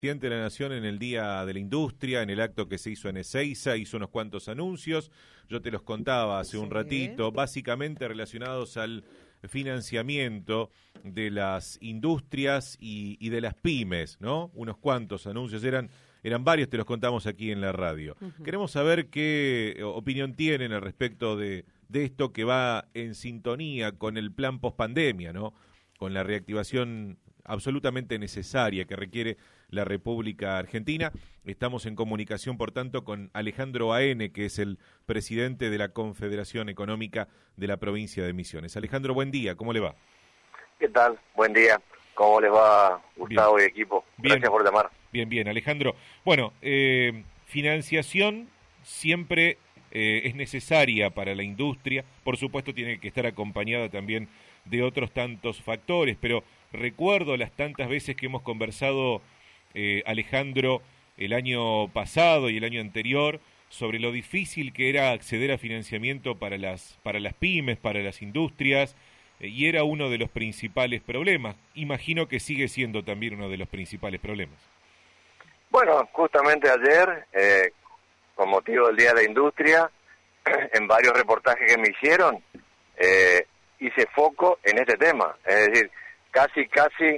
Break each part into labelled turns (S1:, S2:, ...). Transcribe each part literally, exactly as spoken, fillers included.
S1: Presidente de la Nación en el Día de la Industria, en el acto que se hizo en Ezeiza, hizo unos cuantos anuncios, yo te los contaba hace un
S2: Sí.
S1: ratito, básicamente relacionados al financiamiento de las industrias y, y de las pymes, ¿no? Unos cuantos anuncios, eran, eran varios, te los contamos aquí en la radio. Uh-huh. Queremos saber qué opinión tienen al respecto de, de esto que va en sintonía con el plan pospandemia, ¿no? Con la reactivación absolutamente necesaria que requiere la República Argentina. Estamos en comunicación, por tanto, con Alejandro Baene, que es el presidente de la Confederación Económica de la provincia de Misiones. Alejandro, buen día, ¿cómo le va?
S3: ¿Qué tal? Buen día. ¿Cómo les va, Gustavo bien. y equipo? Gracias
S1: bien.
S3: por llamar.
S1: Bien, bien, Alejandro. Bueno, eh, financiación siempre eh, es necesaria para la industria. Por supuesto, tiene que estar acompañada también de otros tantos factores, pero recuerdo las tantas veces que hemos conversado, eh, Alejandro, el año pasado y el año anterior, sobre lo difícil que era acceder a financiamiento para las, para las pymes, para las industrias, eh, y era uno de los principales problemas. Imagino que sigue siendo también uno de los principales problemas.
S3: Bueno, justamente ayer, eh, con motivo del Día de la Industria, en varios reportajes que me hicieron, eh, hice foco en este tema, es decir, casi, casi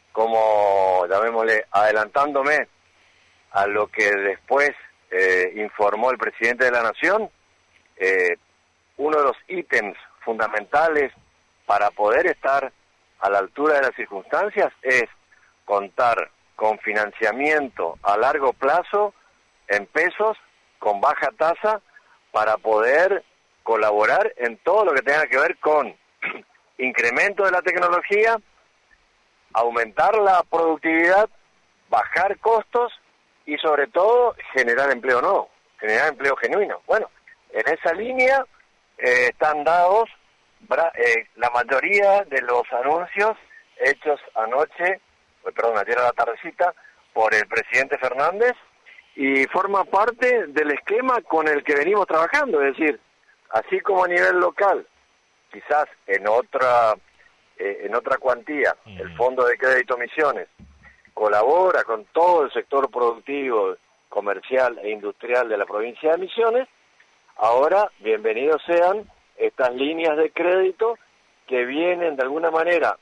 S3: como, llamémosle, adelantándome a lo que después eh, informó el presidente de la Nación. Eh, uno de los ítems fundamentales para poder estar a la altura de las circunstancias es contar con financiamiento a largo plazo en pesos, con baja tasa, para poder colaborar en todo lo que tenga que ver con incremento de la tecnología, aumentar la productividad, bajar costos y sobre todo generar empleo nuevo, generar empleo genuino. Bueno, en esa línea eh, están dados bra- eh, la mayoría de los anuncios hechos anoche, perdón, ayer a la tardecita, por el presidente Fernández, y forma parte del esquema con el que venimos trabajando, es decir, así como a nivel local, quizás en otra eh, en otra cuantía, uh-huh. el Fondo de Crédito Misiones colabora con todo el sector productivo, comercial e industrial de la provincia de Misiones. Ahora, bienvenidos sean estas líneas de crédito que vienen de alguna manera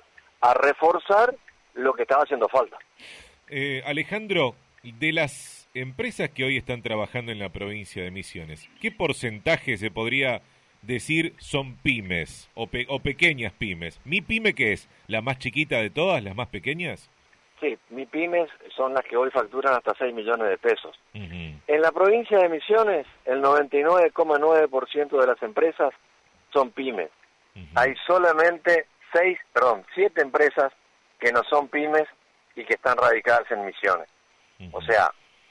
S3: a reforzar lo que estaba haciendo falta.
S1: Eh, Alejandro, de las empresas que hoy están trabajando en la provincia de Misiones, ¿qué porcentaje se podría decir son pymes o, pe- o pequeñas pymes? ¿Mi pyme qué es? ¿La más chiquita de todas, las más pequeñas?
S3: Sí, mi pymes son las que hoy facturan hasta seis millones de pesos.
S1: Uh-huh.
S3: En la provincia de Misiones, el noventa y nueve coma nueve por ciento de las empresas son pymes. Uh-huh. Hay solamente seis, perdón, siete empresas que no son pymes y que están radicadas en Misiones. Uh-huh. O sea,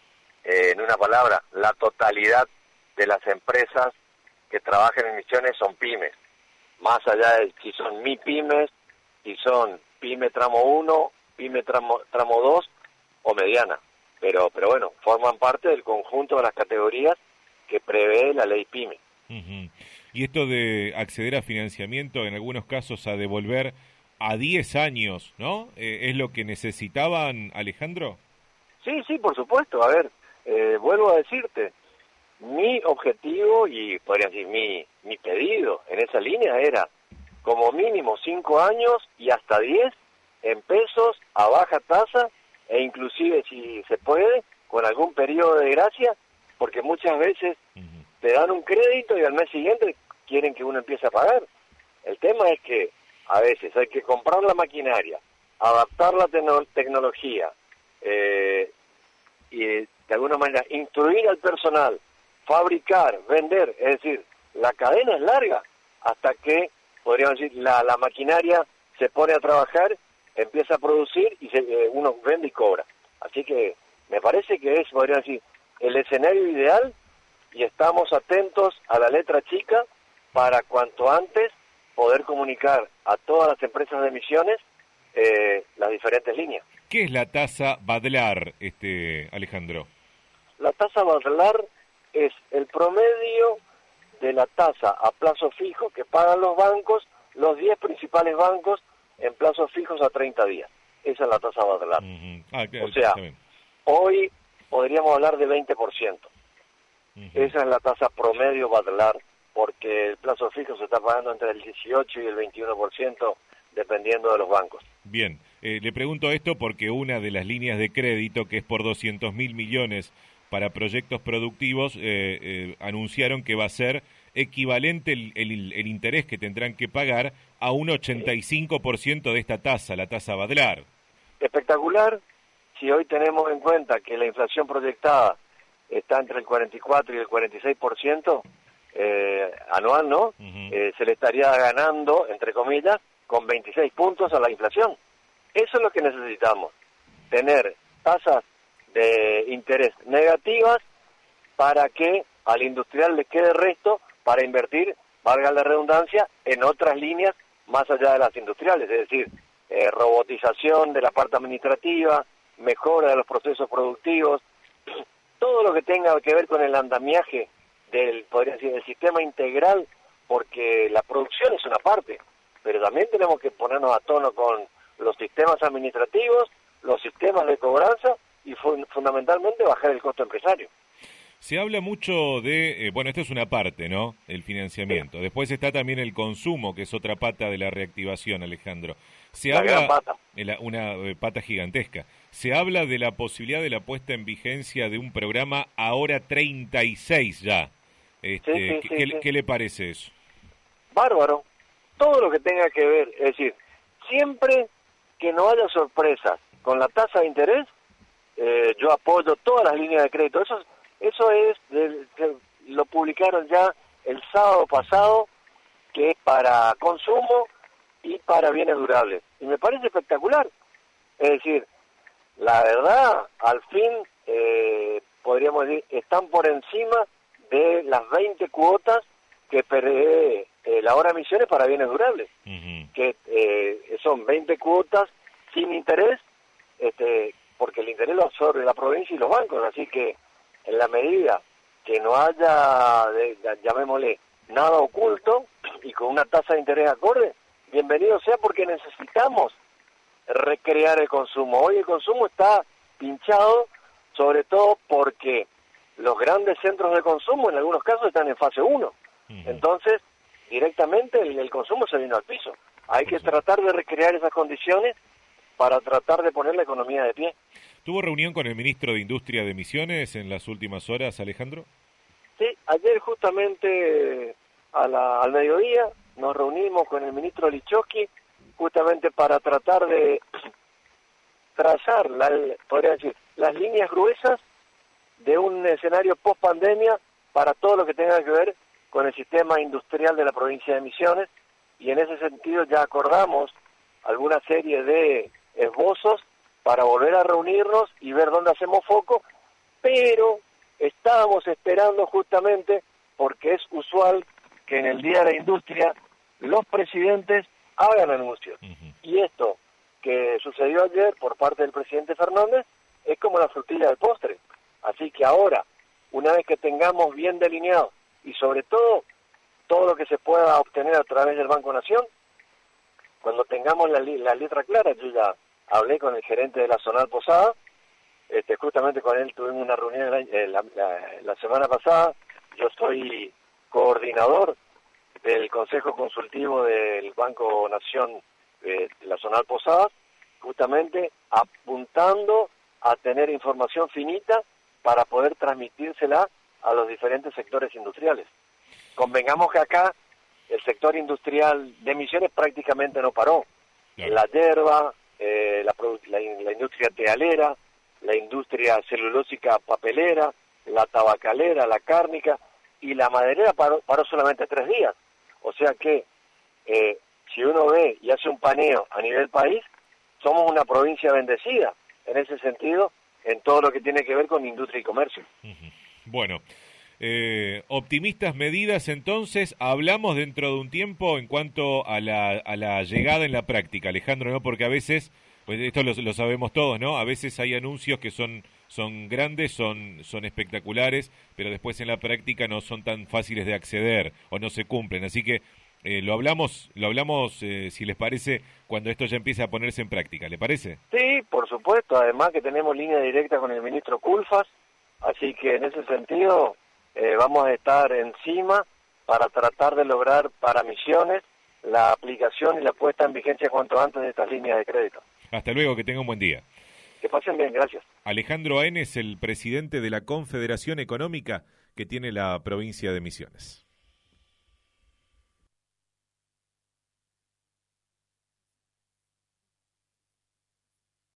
S3: eh, en una palabra, la totalidad de las empresas que trabajan en Misiones son pymes. Más allá de si son mi pymes, si son pyme tramo uno, pyme tramo, tramo dos o mediana. Pero, pero bueno, forman parte del conjunto de las categorías que prevé la ley pyme.
S1: Uh-huh. Y esto de acceder a financiamiento, en algunos casos a devolver a diez años, ¿no? Eh, ¿Es lo que necesitaban, Alejandro?
S3: Sí, sí, por supuesto. A ver, eh, vuelvo a decirte, mi objetivo y podría decir mi, mi pedido en esa línea era como mínimo cinco años y hasta diez en pesos a baja tasa e inclusive si se puede con algún periodo de gracia, porque muchas veces uh-huh. te dan un crédito y al mes siguiente quieren que uno empiece a pagar. El tema es que a veces hay que comprar la maquinaria, adaptar la te- tecnología eh, y de alguna manera instruir al personal, fabricar, vender, es decir, la cadena es larga hasta que, podríamos decir, la, la maquinaria se pone a trabajar, empieza a producir y se, eh, uno vende y cobra. Así que me parece que es, podríamos decir, el escenario ideal y estamos atentos a la letra chica para cuanto antes poder comunicar a todas las empresas de Misiones eh, las diferentes líneas.
S1: ¿Qué es la tasa Badlar, este Alejandro?
S3: La tasa Badlar es el promedio de la tasa a plazo fijo que pagan los bancos, los diez principales bancos, en plazos fijos a treinta días. Esa es la tasa Badlar.
S1: Uh-huh. Ah,
S3: o sea, Hoy podríamos hablar de veinte por ciento. Uh-huh. Esa es la tasa promedio Badlar, porque el plazo fijo se está pagando entre el dieciocho y el veintiuno por ciento, dependiendo de los bancos.
S1: Bien, eh, le pregunto esto porque una de las líneas de crédito, que es por doscientos mil millones para proyectos productivos, eh, eh, anunciaron que va a ser equivalente el, el, el interés que tendrán que pagar a un ochenta y cinco por ciento de esta tasa, la tasa Badlar.
S3: Espectacular, si hoy tenemos en cuenta que la inflación proyectada está entre el cuarenta y cuatro y el cuarenta y seis por ciento eh, anual, ¿no? Uh-huh. Eh, se le estaría ganando, entre comillas, con veintiséis puntos a la inflación. Eso es lo que necesitamos, tener tasas de interés negativas para que al industrial le quede resto para invertir, valga la redundancia, en otras líneas más allá de las industriales, es decir, eh, robotización de la parte administrativa, mejora de los procesos productivos, todo lo que tenga que ver con el andamiaje del, podría decir, del sistema integral, porque la producción es una parte, pero también tenemos que ponernos a tono con los sistemas administrativos, los sistemas de cobranza y fu- fundamentalmente bajar el costo empresario.
S1: Se habla mucho de, eh, bueno, esto es una parte, ¿no?, el financiamiento. Sí. Después está también el consumo, que es otra pata de la reactivación, Alejandro. Se
S3: la
S1: habla,
S3: gran pata.
S1: La, una eh, pata gigantesca. Se habla de la posibilidad de la puesta en vigencia de un programa ahora treinta y seis ya. Este,
S3: sí, sí,
S1: ¿qué,
S3: sí,
S1: ¿qué,
S3: sí.
S1: ¿Qué le parece eso?
S3: Bárbaro. Todo lo que tenga que ver, es decir, siempre que no haya sorpresas con la tasa de interés, eh, yo apoyo todas las líneas de crédito. Eso, eso es, de, de, lo publicaron ya el sábado pasado, que es para consumo y para bienes durables. Y me parece espectacular. Es decir, la verdad, al fin, eh, podríamos decir, están por encima de las veinte cuotas que prevé eh, la hora de emisiones para bienes durables, uh-huh. que eh, son veinte cuotas sin interés, este, porque el interés lo absorbe la provincia y los bancos, así que en la medida que no haya, de, de, llamémosle, nada oculto y con una tasa de interés acorde, bienvenido sea, porque necesitamos recrear el consumo. Hoy el consumo está pinchado, sobre todo porque los grandes centros de consumo en algunos casos están en fase uno. Uh-huh. Entonces, directamente el, el consumo se vino al piso. Hay que tratar de recrear esas condiciones para tratar de poner la economía de pie.
S1: ¿Tuvo reunión con el ministro de Industria de Misiones en las últimas horas, Alejandro?
S3: Sí, ayer justamente a la, al mediodía nos reunimos con el ministro Lichowski justamente para tratar de trazar, la, podría decir, las líneas gruesas de un escenario post-pandemia para todo lo que tenga que ver con el sistema industrial de la provincia de Misiones, y en ese sentido ya acordamos alguna serie de esbozos para volver a reunirnos y ver dónde hacemos foco, pero estábamos esperando justamente, porque es usual que en el Día de la Industria los presidentes hagan anuncios. Uh-huh. Y esto que sucedió ayer por parte del presidente Fernández es como la frutilla del postre. Así que ahora, una vez que tengamos bien delineado y sobre todo todo lo que se pueda obtener a través del Banco Nación, cuando tengamos la, la letra clara, yo ya hablé con el gerente de la Zonal Posada, este, justamente con él tuvimos una reunión la, la, la, la semana pasada. Yo soy coordinador del Consejo Consultivo del Banco Nación eh, de la Zonal Posada, justamente apuntando a tener información finita para poder transmitírsela a los diferentes sectores industriales. Convengamos que acá el sector industrial de Misiones prácticamente no paró. Claro. La yerba, eh, la, la, la industria tealera, la industria celulósica papelera, la tabacalera, la cárnica y la maderera paró, paró solamente tres días. O sea que eh, si uno ve y hace un paneo a nivel país, somos una provincia bendecida en ese sentido, en todo lo que tiene que ver con industria y comercio.
S1: Uh-huh. Bueno, eh, optimistas medidas entonces, hablamos dentro de un tiempo en cuanto a la, a la llegada en la práctica, Alejandro, ¿no? Porque a veces, pues esto lo, lo sabemos todos, ¿no? A veces hay anuncios que son, son grandes, son, son espectaculares, pero después en la práctica no son tan fáciles de acceder o no se cumplen, así que Eh, lo hablamos, lo hablamos eh, si les parece, cuando esto ya empiece a ponerse en práctica, ¿le parece?
S3: Sí, por supuesto, además que tenemos línea directa con el ministro Culfas, así que en ese sentido eh, vamos a estar encima para tratar de lograr para Misiones la aplicación y la puesta en vigencia cuanto antes de estas líneas de crédito.
S1: Hasta luego, que tenga un buen día.
S3: Que pasen bien, gracias.
S1: Alejandro Aén es el presidente de la Confederación Económica que tiene la provincia de Misiones.